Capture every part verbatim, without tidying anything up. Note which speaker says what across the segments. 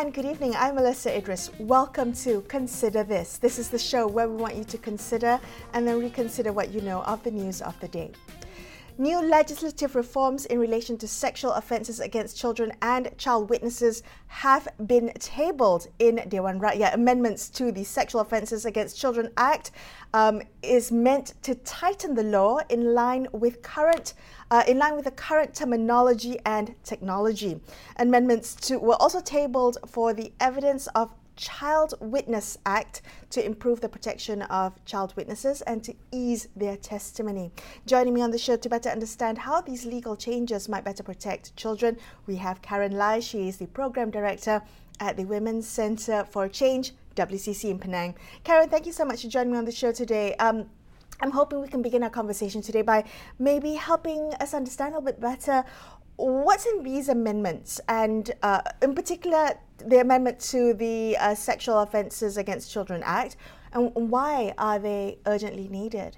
Speaker 1: and good evening. I'm Melissa Idris. Welcome to Consider This. This is the show where we want you to consider and then reconsider what you know of the news of the day. New legislative reforms in relation to sexual offences against children and child witnesses have been tabled in Dewan Rakyat. Amendments to the Sexual Offences Against Children Act um, is meant to tighten the law in line with current, uh, in line with the current terminology and technology. Amendments to were also tabled for the Evidence of Child Witness Act to improve the protection of child witnesses and to ease their testimony. Joining me on the show to better understand how these legal changes might better protect children, we have Karen Lai. She is the Program Director at the Women's Centre for Change, W C C in Penang. Karen, thank you so much for joining me on the show today. Um, I'm hoping we can begin our conversation today by maybe helping us understand a little bit better what's in these amendments, and uh, in particular, the amendment to the uh, Sexual Offences Against Children Act, and why are they urgently needed?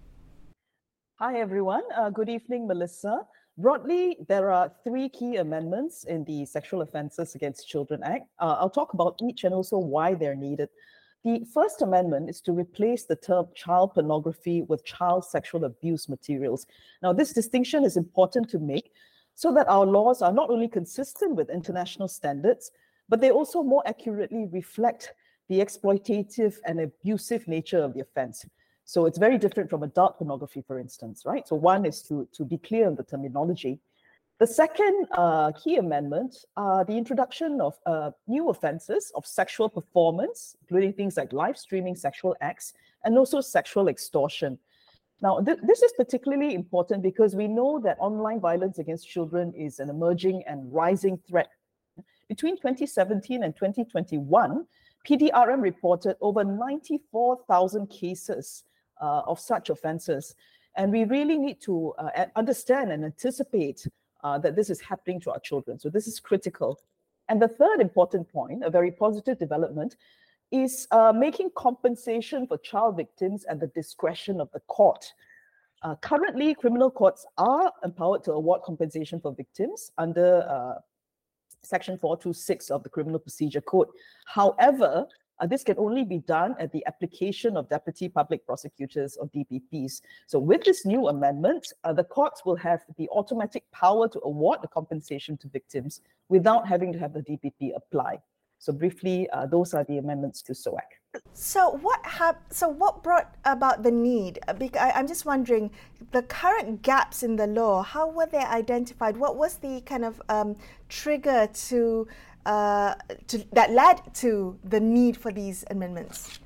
Speaker 2: Hi, everyone. Uh, good evening, Melissa. Broadly, there are three key amendments in the Sexual Offences Against Children Act. Uh, I'll talk about each and also why they're needed. The first amendment is to replace the term child pornography with child sexual abuse materials. Now, this distinction is important to make so that our laws are not only consistent with international standards, but they also more accurately reflect the exploitative and abusive nature of the offense. So it's very different from adult pornography, for instance, right? So one is to, to be clear on the terminology. The second uh, key amendment, uh, the introduction of uh, new offenses of sexual performance, including things like live streaming sexual acts, and also sexual extortion. Now, th this is particularly important because we know that online violence against children is an emerging and rising threat. Between twenty seventeen and twenty twenty-one, P D R M reported over ninety-four thousand cases uh, of such offenses. And we really need to uh, understand and anticipate uh, that this is happening to our children. So this is critical. And the third important point, a very positive development, is uh, making compensation for child victims at the discretion of the court. Uh, currently, criminal courts are empowered to award compensation for victims under uh, Section four twenty-six of the Criminal Procedure Code. However, uh, this can only be done at the application of Deputy Public Prosecutors or D P Ps. So with this new amendment, uh, the courts will have the automatic power to award the compensation to victims without having to have the D P P apply. So briefly, uh, those are the amendments to S O A C.
Speaker 1: So what hap- So what brought about the need? Because I, I'm just wondering, the current gaps in the law, how were they identified? What was the kind of um, trigger to, uh, to that led to the need for these amendments?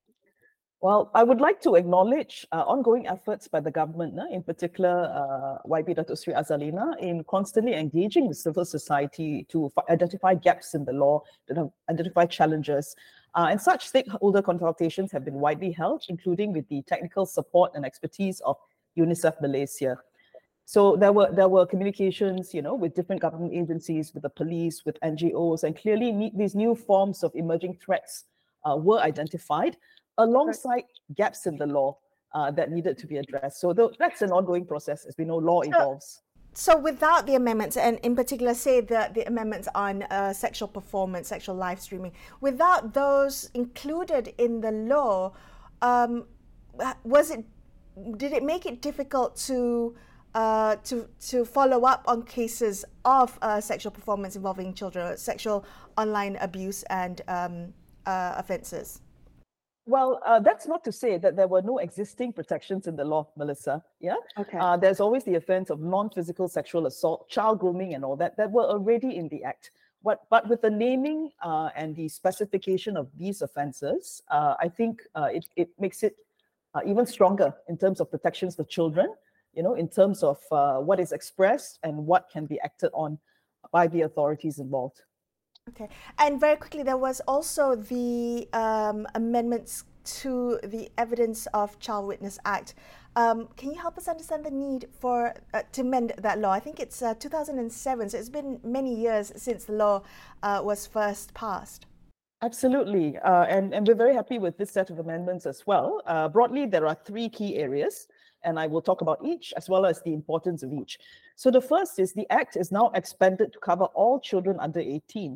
Speaker 2: Well, I would like to acknowledge uh, ongoing efforts by the government, uh, in particular uh, Y B Datuk Sri Azalina, in constantly engaging with civil society to identify gaps in the law, to identify challenges. Uh, and such stakeholder consultations have been widely held, including with the technical support and expertise of UNICEF Malaysia. So there were there were communications, you know, with different government agencies, with the police, with N G Os, and clearly these new forms of emerging threats uh, were identified, alongside gaps in the law uh, that needed to be addressed. So th that's an ongoing process. As we know, law
Speaker 1: So,
Speaker 2: evolves.
Speaker 1: So without the amendments, and in particular, say the, the amendments on uh, sexual performance, sexual live streaming, without those included in the law, um, was it, did it make it difficult to uh, to to follow up on cases of uh, sexual performance involving children, sexual online abuse and um, uh, offences?
Speaker 2: Well, uh, that's not to say that there were no existing protections in the law, Melissa. Yeah.
Speaker 1: Okay.
Speaker 2: Uh, there's always the offense of non-physical sexual assault, child grooming, and all that that were already in the act. But but with the naming uh, and the specification of these offenses, uh, I think uh, it it makes it uh, even stronger in terms of protections for children. You know, in terms of uh, what is expressed and what can be acted on by the authorities involved.
Speaker 1: Okay, and very quickly, there was also the um, amendments to the Evidence of Child Witness Act. Um, can you help us understand the need for uh, to amend that law? I think it's uh, two thousand seven, so it's been many years since the law uh, was first passed.
Speaker 2: Absolutely, uh, and, and we're very happy with this set of amendments as well. Uh, broadly, there are three key areas, and I will talk about each as well as the importance of each. So the first is the Act is now expanded to cover all children under eighteen.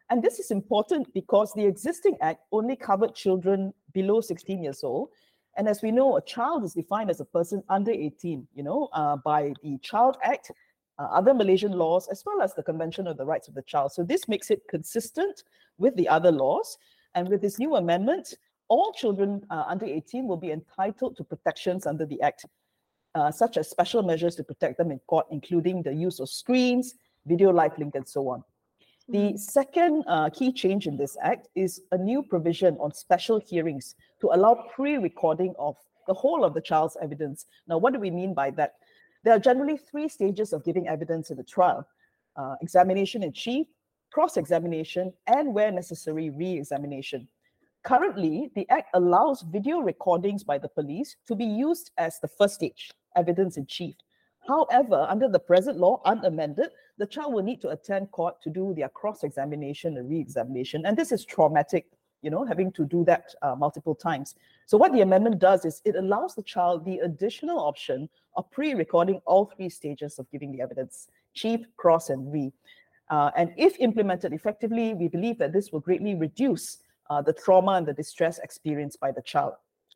Speaker 2: And this is important because the existing act only covered children below sixteen years old. And as we know, a child is defined as a person under eighteen, you know, uh, by the Child Act, uh, other Malaysian laws, as well as the Convention on the Rights of the Child. So this makes it consistent with the other laws. And with this new amendment, all children uh, under eighteen will be entitled to protections under the Act, uh, such as special measures to protect them in court, including the use of screens, video live link, and so on. The second uh, key change in this act is a new provision on special hearings to allow pre-recording of the whole of the child's evidence. Now, what do we mean by that? There are generally three stages of giving evidence in a trial: uh, examination in chief, cross-examination, and where necessary, re-examination. Currently, the Act allows video recordings by the police to be used as the first stage, evidence in chief. However, under the present law, unamended, the child will need to attend court to do their cross-examination and re-examination. And this is traumatic, you know, having to do that uh, multiple times. So what the amendment does is it allows the child the additional option of pre-recording all three stages of giving the evidence: chief, cross, and re. Uh, and if implemented effectively, we believe that this will greatly reduce uh, the trauma and the distress experienced by the child.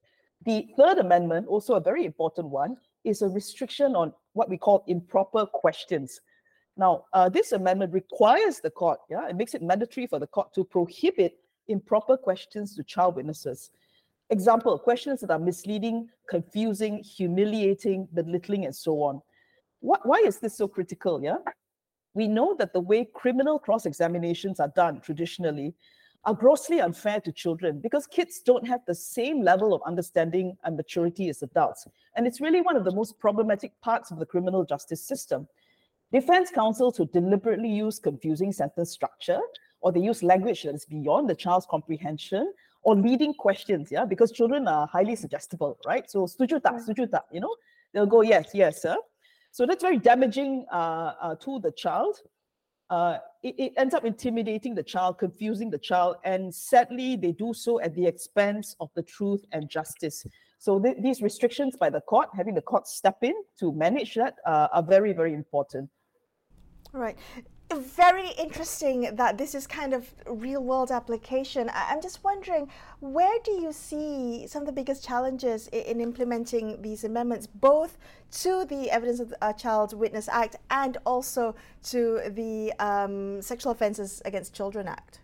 Speaker 2: The third amendment, also a very important one, is a restriction on what we call improper questions. Now, uh, this amendment requires the court, yeah, it makes it mandatory for the court to prohibit improper questions to child witnesses. Example, questions that are misleading, confusing, humiliating, belittling, and so on. What, why is this so critical, yeah? We know that the way criminal cross-examinations are done traditionally are grossly unfair to children because kids don't have the same level of understanding and maturity as adults. And it's really one of the most problematic parts of the criminal justice system. Defense counsels who deliberately use confusing sentence structure, or they use language that is beyond the child's comprehension, or leading questions, yeah, because children are highly suggestible, right? So, setuju tak, setuju tak, you know, they'll go, yes, yes, sir. So that's very damaging uh, uh, to the child. Uh, it, it ends up intimidating the child, confusing the child, and sadly, they do so at the expense of the truth and justice. So th these restrictions by the court, having the court step in to manage that, uh, are very, very important.
Speaker 1: Right. Very interesting that this is kind of real world application. I'm just wondering, where do you see some of the biggest challenges in implementing these amendments, both to the Evidence of a Child Witness Act and also to the um, Sexual Offences Against Children Act?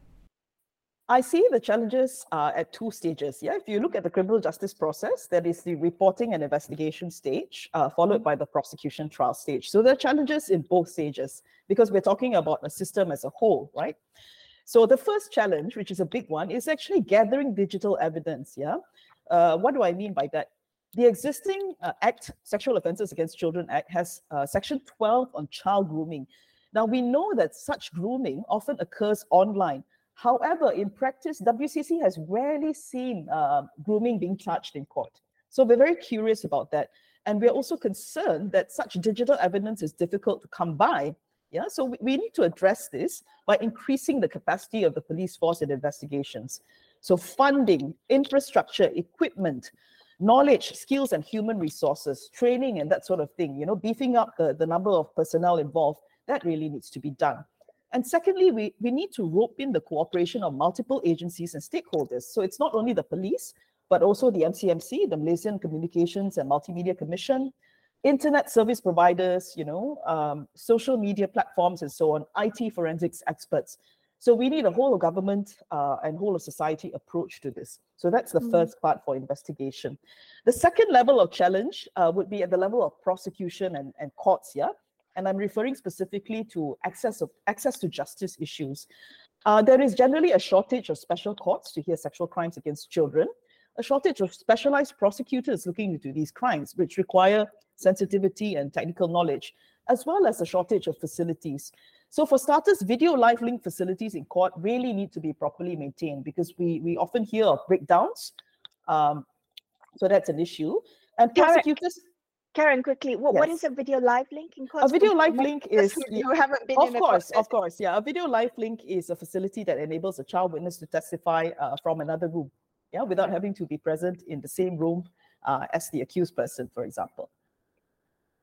Speaker 2: I see the challenges uh, at two stages. Yeah, if you look at the criminal justice process, that is the reporting and investigation stage, uh, followed by the prosecution trial stage. So there are challenges in both stages because we're talking about a system as a whole, right? So the first challenge, which is a big one, is actually gathering digital evidence. Yeah, uh, what do I mean by that? The existing uh, Act, Sexual Offences Against Children Act, has uh, Section twelve on child grooming. Now we know that such grooming often occurs online. However, in practice, W C C has rarely seen uh, grooming being charged in court. So we're very curious about that. And we're also concerned that such digital evidence is difficult to come by. Yeah, so we, we need to address this by increasing the capacity of the police force in investigations. So funding, infrastructure, equipment, knowledge, skills, and human resources, training, and that sort of thing, you know, beefing up the, the number of personnel involved, that really needs to be done. And secondly, we, we need to rope in the cooperation of multiple agencies and stakeholders. So it's not only the police, but also the M C M C, the Malaysian Communications and Multimedia Commission, internet service providers, you know, um, social media platforms and so on, I T forensics experts. So we need a whole of government uh, and whole of society approach to this. So that's the mm. first part for investigation. The second level of challenge uh, would be at the level of prosecution and, and courts, yeah? And I'm referring specifically to access of access to justice issues. Uh, there is generally a shortage of special courts to hear sexual crimes against children, a shortage of specialized prosecutors looking into these crimes, which require sensitivity and technical knowledge, as well as a shortage of facilities. So for starters, video live link facilities in court really need to be properly maintained because we, we often hear of breakdowns. Um, so that's an issue. And prosecutors...
Speaker 3: Karen, quickly, what, yes. what is a video live link in court?
Speaker 2: A video live link is,
Speaker 3: you haven't been
Speaker 2: of
Speaker 3: in
Speaker 2: course, of course, yeah. A video live link is a facility that enables a child witness to testify uh, from another room, yeah, without having to be present in the same room uh, as the accused person, for example.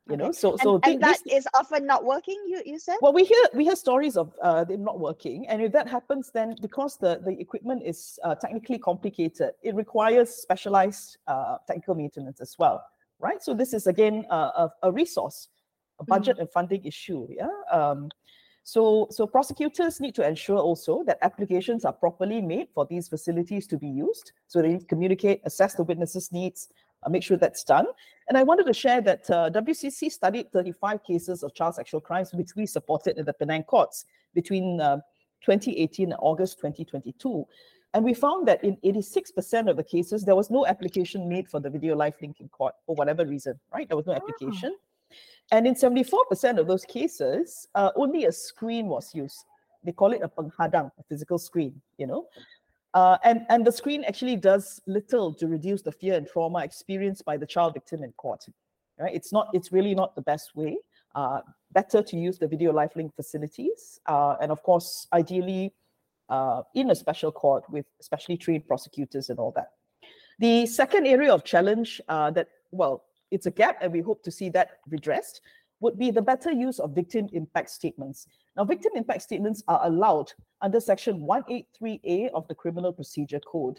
Speaker 2: You
Speaker 3: Okay.
Speaker 2: know, so
Speaker 3: And,
Speaker 2: so thi-
Speaker 3: and that
Speaker 2: this,
Speaker 3: is often not working, you, you said?
Speaker 2: well, we hear we hear stories of uh, them not working, and if that happens, then because the the equipment is uh, technically complicated, it requires specialized uh, technical maintenance as well, right? So this is again uh, a, a resource, a budget and funding issue. Yeah. Um, so so prosecutors need to ensure also that applications are properly made for these facilities to be used. So they communicate, assess the witnesses' needs, uh, make sure that's done. And I wanted to share that uh, W C C studied thirty-five cases of child sexual crimes, which we supported in the Penang courts between uh, twenty eighteen and August twenty twenty-two. And we found that in eighty-six percent of the cases, there was no application made for the video live link in court for whatever reason, right? There was no application. And in seventy-four percent of those cases, uh, only a screen was used. They call it a penghadang, a physical screen, you know. Uh, and, and the screen actually does little to reduce the fear and trauma experienced by the child victim in court. Right? It's not. It's really not the best way. Uh, better to use the video live link facilities, uh, and of course, ideally, uh, in a special court with specially trained prosecutors and all that. The second area of challenge uh, that, well, it's a gap, and we hope to see that redressed, would be the better use of victim impact statements. Now, victim impact statements are allowed under Section one eighty-three A of the Criminal Procedure Code.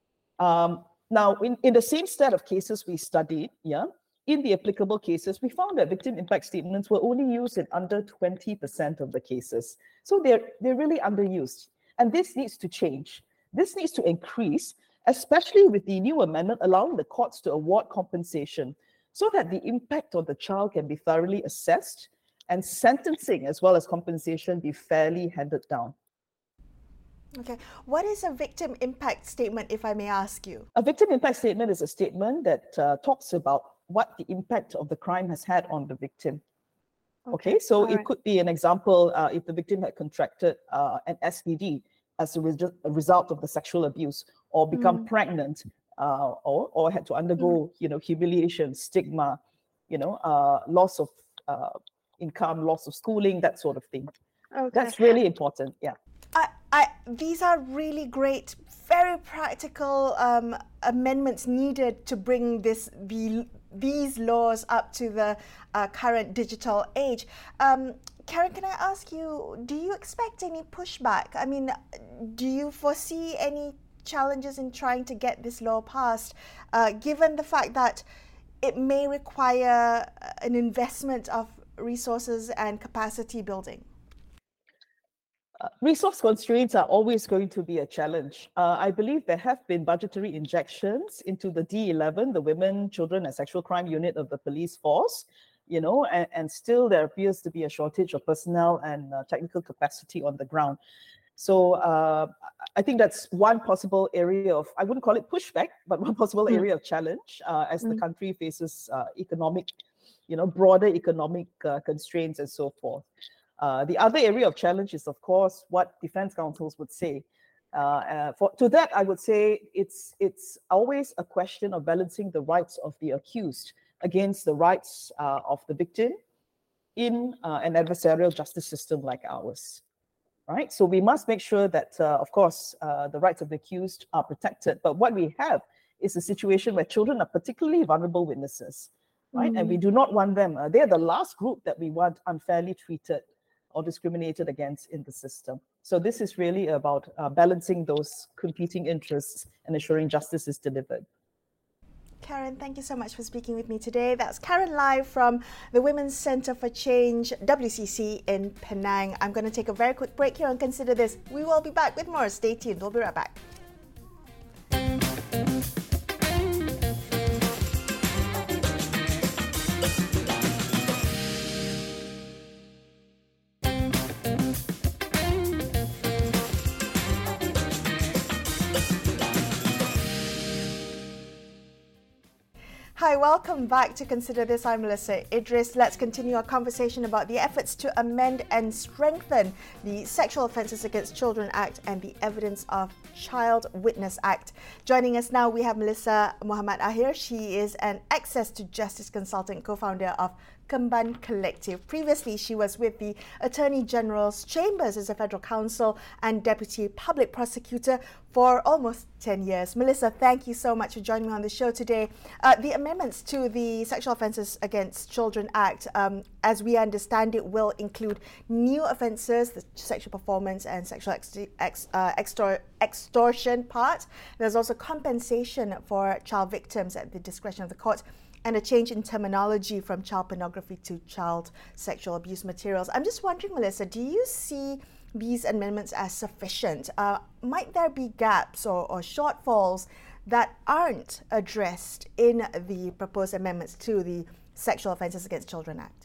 Speaker 2: Um, now, in, in the same set of cases we studied, yeah, in the applicable cases, we found that victim impact statements were only used in under twenty percent of the cases. So they're, they're really underused. And this needs to change. This needs to increase, especially with the new amendment allowing the courts to award compensation so that the impact on the child can be thoroughly assessed and sentencing as well as compensation be fairly handed down.
Speaker 1: Okay. What is a victim impact statement, if I may ask you?
Speaker 2: A victim impact statement is a statement that uh, talks about what the impact of the crime has had on the victim. Okay, okay? So All it right. could be an example uh, if the victim had contracted uh, an S T D as a, re a result of the sexual abuse, or become mm. pregnant, uh, or, or had to undergo, mm. you know, humiliation, stigma, you know, uh, loss of uh, income, loss of schooling, that sort of thing. Okay. That's really important, yeah.
Speaker 1: I, I, these are really great, very practical um, amendments needed to bring this the, these laws up to the uh, current digital age. Um, Karen, can I ask you, do you expect any pushback? I mean, do you foresee any challenges in trying to get this law passed, uh, given the fact that it may require an investment of resources and capacity building?
Speaker 2: Uh, resource constraints are always going to be a challenge. Uh, I believe there have been budgetary injections into the D eleven, the Women, Children and Sexual Crime Unit of the police force, you know, and, and still there appears to be a shortage of personnel and uh, technical capacity on the ground. So uh, I think that's one possible area of, I wouldn't call it pushback, but one possible mm. area of challenge uh, as mm. the country faces uh, economic, you know, broader economic uh, constraints and so forth. Uh, the other area of challenge is, of course, what defense counsels would say. Uh, uh, for, to that, I would say it's, it's always a question of balancing the rights of the accused against the rights uh, of the victim in uh, an adversarial justice system like ours. Right? So we must make sure that, uh, of course, uh, the rights of the accused are protected. But what we have is a situation where children are particularly vulnerable witnesses, right? Mm. And we do not want them. Uh, they're the last group that we want unfairly treated or discriminated against in the system. So this is really about uh, balancing those competing interests and ensuring justice is delivered.
Speaker 1: Karen, thank you so much for speaking with me today. That's Karen Lai from the Women's Centre for Change, W C C in Penang. I'm going to take a very quick break here and consider this. We will be back with more. Stay tuned. We'll be right back. Hi, welcome back to Consider This. I'm Melissa Idris. Let's continue our conversation about the efforts to amend and strengthen the Sexual Offences Against Children Act and the Evidence of Child Witness Act. Joining us now, we have Melissa Muhammad Ahir. She is an Access to Justice consultant, co-founder of Kemban Collective. Previously, she was with the Attorney General's Chambers as a federal counsel and deputy public prosecutor for almost ten years. Melissa, thank you so much for joining me on the show today. Uh, the amendments to the Sexual Offences Against Children Act, um, as we understand it, will include new offences, the sexual performance and sexual ex- ex- uh, extor- extortion part. There's also compensation for child victims at the discretion of the court, and a change in terminology from child pornography to child sexual abuse materials. I'm just wondering, Melissa, do you see these amendments as sufficient? Uh, might there be gaps or, or shortfalls that aren't addressed in the proposed amendments to the Sexual Offences Against Children Act?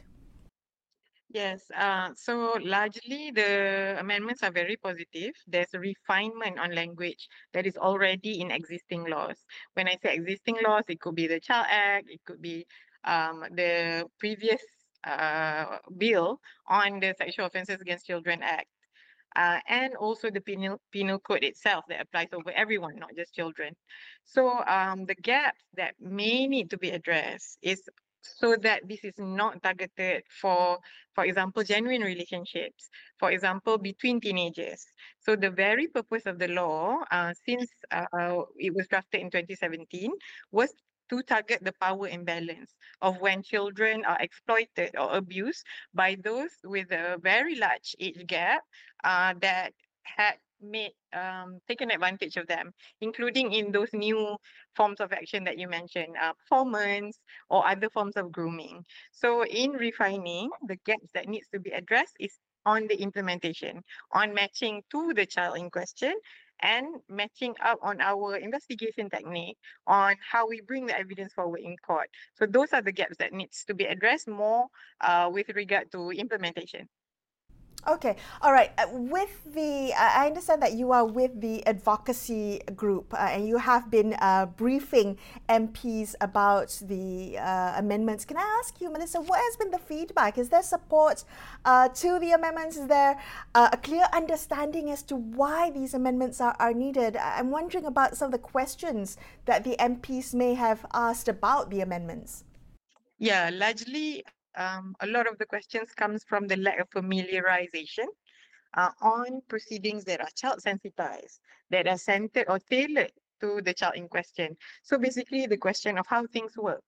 Speaker 4: Yes, uh, so largely the amendments are very positive. There's a refinement on language that is already in existing laws. When I say existing laws, it could be the Child Act, it could be um, the previous uh, bill on the Sexual Offences Against Children Act. Uh, and also the penal, penal code itself that applies over everyone, not just children. So um, the gaps that may need to be addressed is so that this is not targeted for, for example, genuine relationships, for example, between teenagers. So the very purpose of the law, uh, since uh, it was drafted in twenty seventeen, was to target the power imbalance of when children are exploited or abused by those with a very large age gap uh, that had made um, taken advantage of them, including in those new forms of action that you mentioned, uh, performance or other forms of grooming. So in refining, the gaps that needs to be addressed is on the implementation, on matching to the child in question, and matching up on our investigation technique on how we bring the evidence forward in court. So those are the gaps that needs to be addressed more uh, with regard to implementation.
Speaker 1: Okay, all right. Uh, with the, uh, I understand that you are with the advocacy group uh, and you have been uh, briefing M Ps about the uh, amendments. Can I ask you, Melissa, what has been the feedback? Is there support uh, to the amendments? Is there uh, a clear understanding as to why these amendments are, are needed? I'm wondering about some of the questions that the M Ps may have asked about the amendments.
Speaker 4: Yeah, largely um, a lot of the questions comes from the lack of familiarization uh, on proceedings that are child sensitized, that are centered or tailored to the child in question. So basically the question of how things work.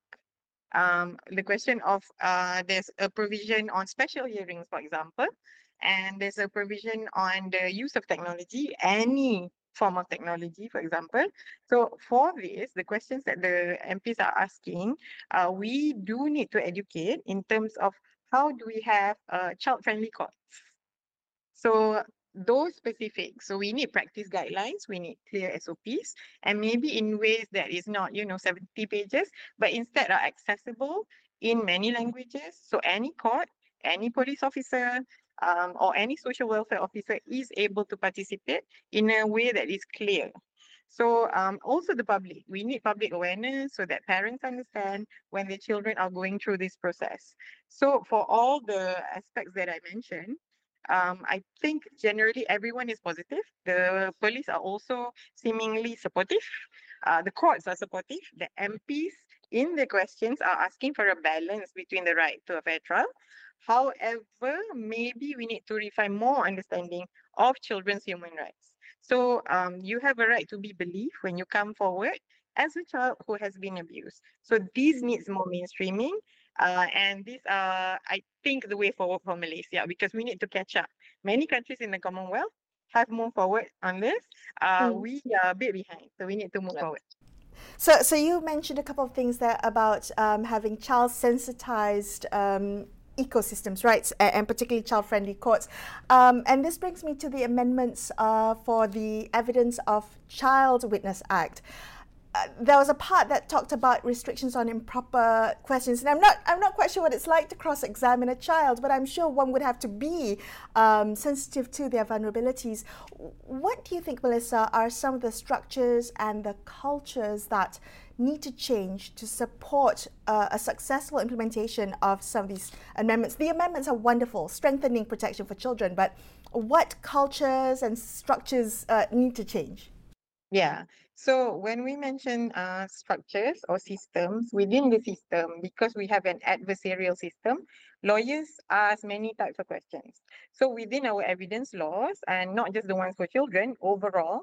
Speaker 4: Um, the question of uh, there's a provision on special hearings, for example, and there's a provision on the use of technology, any form of technology, for example. So for this, the questions that the M Ps are asking, uh, we do need to educate in terms of how do we have uh, child-friendly courts. So those specific, so we need practice guidelines, we need clear S O Ps, and maybe in ways that is not, you know, seventy pages, but instead are accessible in many languages. So any court, any police officer, um, or any social welfare officer is able to participate in a way that is clear. So um, also the public, we need public awareness so that parents understand when their children are going through this process. So for all the aspects that I mentioned, um, I think generally everyone is positive. The police are also seemingly supportive. Uh, the courts are supportive. The M Ps in the questions are asking for a balance between the right to a fair trial. However, maybe we need to refine more understanding of children's human rights. So um, you have a right to be believed when you come forward as a child who has been abused. So this needs more mainstreaming. Uh, and these are, I think, the way forward for Malaysia because we need to catch up. Many countries in the Commonwealth have moved forward on this. Uh,
Speaker 1: Mm.
Speaker 4: We are a bit behind, so we need to move forward.
Speaker 1: So, so you mentioned a couple of things there about um, having child sensitized um, ecosystems, right, and, and particularly child-friendly courts. Um, and this brings me to the amendments uh, for the Evidence of Child Witness Act. Uh, there was a part that talked about restrictions on improper questions, and I'm not I'm not quite sure what it's like to cross-examine a child, but I'm sure one would have to be um, sensitive to their vulnerabilities. What do you think, Melissa, are some of the structures and the cultures that need to change to support uh, a successful implementation of some of these amendments? The amendments are wonderful, strengthening protection for children, but what cultures and structures uh, need to change?
Speaker 4: Yeah. So when we mention uh, structures or systems within the system, because we have an adversarial system, lawyers ask many types of questions. So within our evidence laws, and not just the ones for children, overall,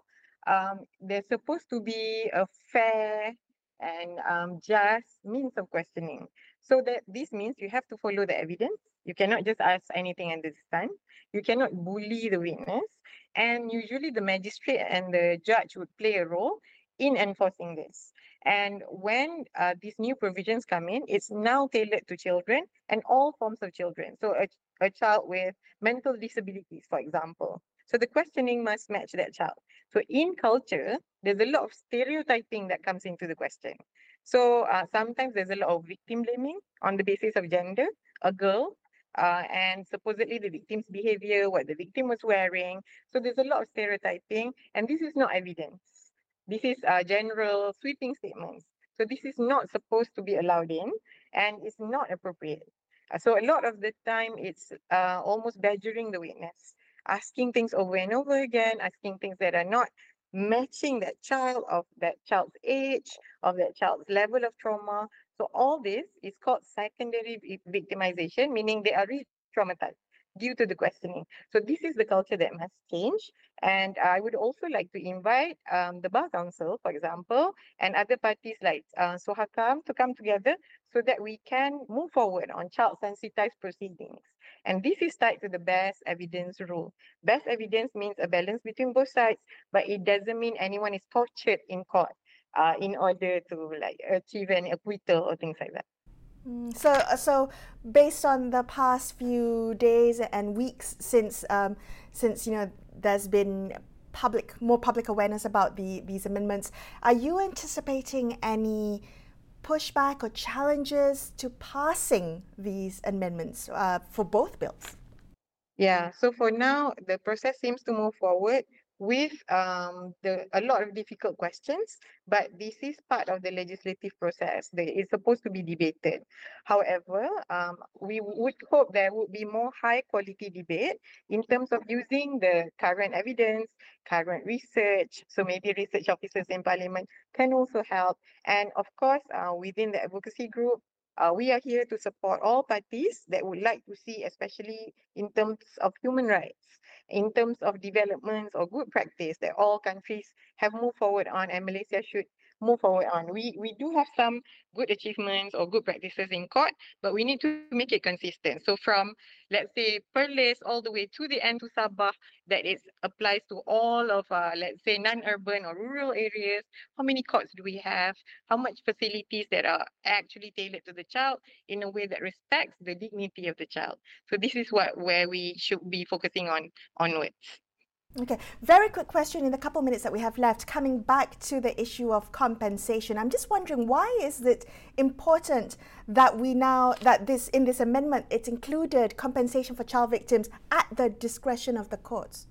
Speaker 4: um, there's supposed to be a fair and um, just means of questioning. So that this means you have to follow the evidence. You cannot just ask anything under the sun. You cannot bully the witness. And usually the magistrate and the judge would play a role in enforcing this. And when uh, these new provisions come in, it's now tailored to children and all forms of children. So a, a child with mental disabilities, for example. So the questioning must match that child. So in culture, there's a lot of stereotyping that comes into the question. So uh, sometimes there's a lot of victim blaming on the basis of gender, a girl, uh, and supposedly the victim's behavior, what the victim was wearing. So there's a lot of stereotyping, and this is not evidence. This is uh, general sweeping statements. So this is not supposed to be allowed in, and it's not appropriate. Uh, so a lot of the time, it's uh, almost badgering the witness, asking things over and over again, asking things that are not matching that child, of that child's age, of that child's level of trauma. So all this is called secondary vi- victimization, meaning they are re-traumatized due to the questioning. So this is the culture that must change. And I would also like to invite um, the Bar Council, for example, and other parties like uh, Sohakam to come together so that we can move forward on child sensitized proceedings. And this is tied to the best evidence rule. Best evidence means a balance between both sides, but it doesn't mean anyone is tortured in court uh, in order to like achieve an acquittal or things like that.
Speaker 1: Mm, So, uh, so based on the past few days and weeks since, um, since you know, there's been public, more public awareness about the these amendments, are you anticipating any pushback or challenges to passing these amendments uh, for both bills?
Speaker 4: Yeah, so for now, the process seems to move forward with um, the a lot of difficult questions, but this is part of the legislative process. That is supposed to be debated. However, um, we would hope there would be more high quality debate in terms of using the current evidence, current research. So maybe research officers in Parliament can also help. And of course, uh, within the advocacy group, uh, we are here to support all parties that would like to see, especially in terms of human rights, in terms of developments or good practice that all countries have moved forward on, and Malaysia should move forward on. We we do have some good achievements or good practices in court, but we need to make it consistent. So from, let's say, Perlis all the way to the end to Sabah, that it applies to all of, uh, let's say, non-urban or rural areas. How many courts do we have? How much facilities that are actually tailored to the child in a way that respects the dignity of the child? So this is what where we should be focusing on onwards.
Speaker 1: Okay, very quick question in the couple minutes that we have left. Coming back to the issue of compensation, I'm just wondering, why is it important that we now, that this, in this amendment, it's included compensation for child victims at the discretion of the courts?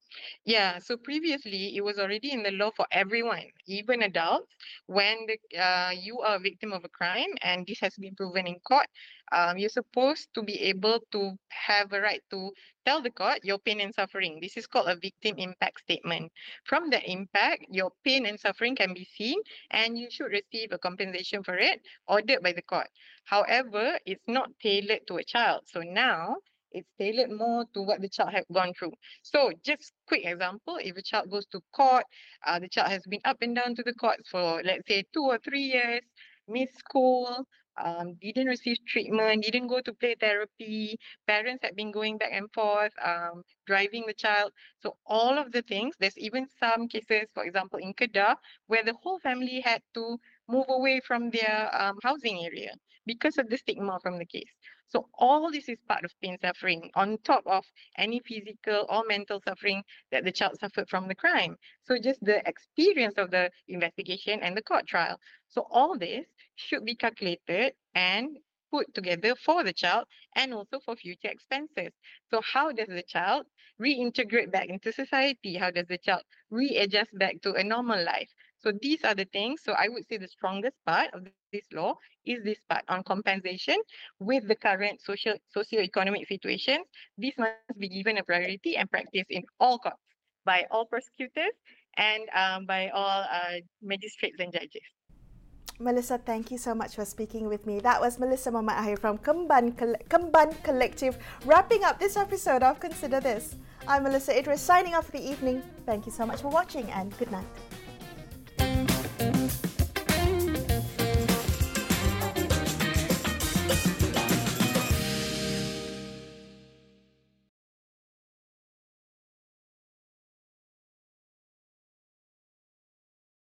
Speaker 4: Yeah, so previously it was already in the law for everyone, even adults. When the, uh, you are a victim of a crime and this has been proven in court, um, you're supposed to be able to have a right to tell the court your pain and suffering. This is called a victim impact statement. From that impact, your pain and suffering can be seen and you should receive a compensation for it ordered by the court. However, it's not tailored to a child. So now it's tailored more to what the child has gone through. So just quick example, if a child goes to court, uh, the child has been up and down to the courts for, let's say, two or three years, missed school, um, didn't receive treatment, didn't go to play therapy, parents have been going back and forth, um, driving the child. So all of the things, there's even some cases, for example, in Kedah, where the whole family had to move away from their um, housing area because of the stigma from the case. So all this is part of pain suffering on top of any physical or mental suffering that the child suffered from the crime. So just the experience of the investigation and the court trial. So all this should be calculated and put together for the child and also for future expenses. So how does the child reintegrate back into society? How does the child readjust back to a normal life? So these are the things. So I would say the strongest part of this law is this part on compensation with the current social socio-economic situations. This must be given a priority and practiced in all courts by all prosecutors and um, by all uh, magistrates and judges.
Speaker 1: Melissa, thank you so much for speaking with me. That was Melissa Muhammad Ahir from Kemban, Coll- Kemban Collective, wrapping up this episode of Consider This. I'm Melissa Idris, signing off for the evening. Thank you so much for watching and good night.